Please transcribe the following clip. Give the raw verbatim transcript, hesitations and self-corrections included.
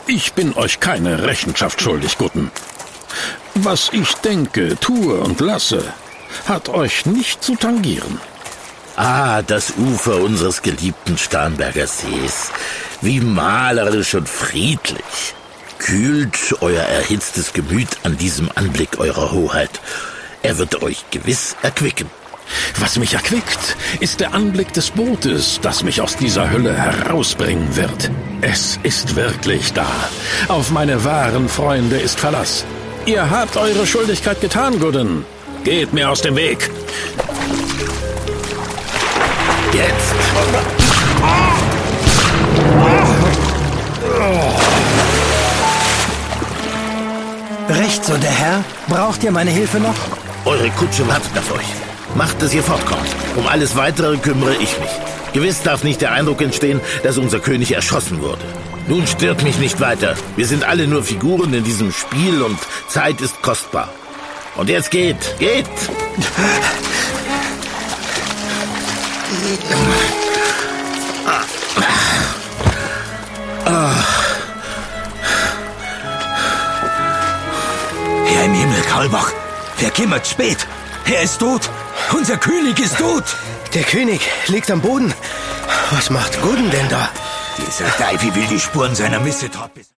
Ich bin euch keine Rechenschaft schuldig, Guten. Was ich denke, tue und lasse, hat euch nicht zu tangieren. Ah, das Ufer unseres geliebten Starnberger Sees. Wie malerisch und friedlich. Kühlt euer erhitztes Gemüt an diesem Anblick eurer Hoheit. Er wird euch gewiss erquicken. Was mich erquickt, ist der Anblick des Bootes, das mich aus dieser Hölle herausbringen wird. Es ist wirklich da. Auf meine wahren Freunde ist Verlass. Ihr habt eure Schuldigkeit getan, Gudden. Geht mir aus dem Weg. Jetzt! Recht so, der Herr. Braucht ihr meine Hilfe noch? Eure Kutsche wartet auf euch. Macht, dass ihr fortkommt. Um alles Weitere kümmere ich mich. Gewiss darf nicht der Eindruck entstehen, dass unser König erschossen wurde. Nun stört mich nicht weiter. Wir sind alle nur Figuren in diesem Spiel und Zeit ist kostbar. Und jetzt geht, geht! Herr im Himmel, Karlbach, wer kümmert spät? Er ist tot. Unser König ist tot. Der König liegt am Boden. Was macht Gudden denn da? Dieser Teufel will die Spuren seiner Missetat.